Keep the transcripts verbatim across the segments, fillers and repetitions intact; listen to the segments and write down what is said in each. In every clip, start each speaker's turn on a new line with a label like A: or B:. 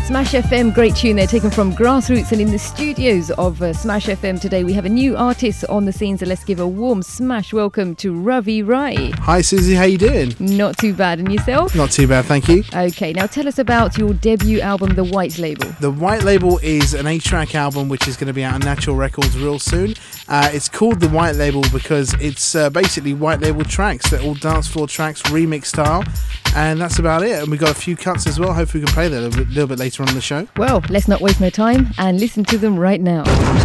A: Smash F M, great tune there, taken from Grassroots. And in the studios of uh, Smash F M today, we have a new artist on the scene. So let's give a warm smash welcome to Ravi Rai.
B: Hi Susie, how you doing?
A: Not too bad, and yourself?
B: Not too bad, thank you.
A: Okay, now tell us about your debut album, The White Label.
B: The White Label is an eight-track album which is going to be out on Natural Records real soon. Uh, it's called The White Label because it's uh, basically white label tracks. They're all dance floor tracks, remix style, and that's about it. And we've got a few cuts as well. Hopefully we can play that a little bit, little bit later on in the show.
A: Well, let's not waste no time and listen to them right now.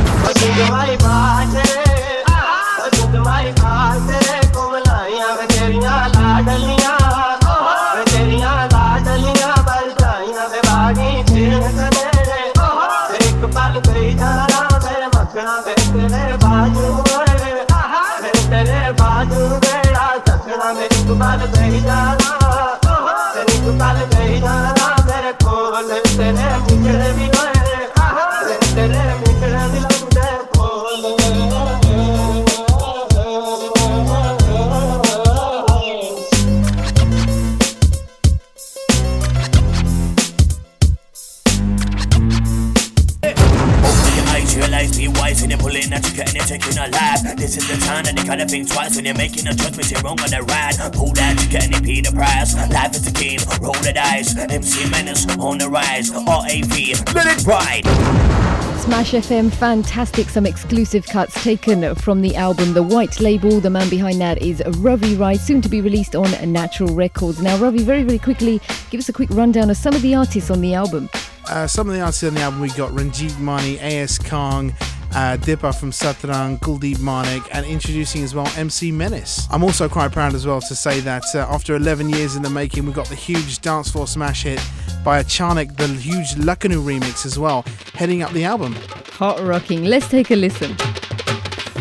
C: When you're pulling that you and you're taking a life. This is the time that you gotta think twice when you're making a choice, but you're wrong on the ride. Pull that you and you pay the price. Life is a game, roll the dice. M C Menace on the rise. R A V, let it ride.
A: Smash F M, fantastic. Some exclusive cuts taken from the album The White Label. The man behind that is Ravi Rai, soon to be released on Natural Records. Now, Ravi, very, very quickly, give us a quick rundown of some of the artists on the album.
B: Uh, some of the artists on the album, we got Ranjit Mani, A S Kong, uh, Dipper from Satrang, Kuldeep Manik, and introducing as well M C Menace. I'm also quite proud as well to say that uh, after eleven years in the making, we got the huge dance floor smash hit by Achanak, the huge Lucknow remix as well, heading up the album.
A: Hot rocking. Let's take a listen.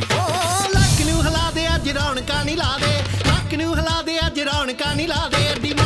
D: Oh,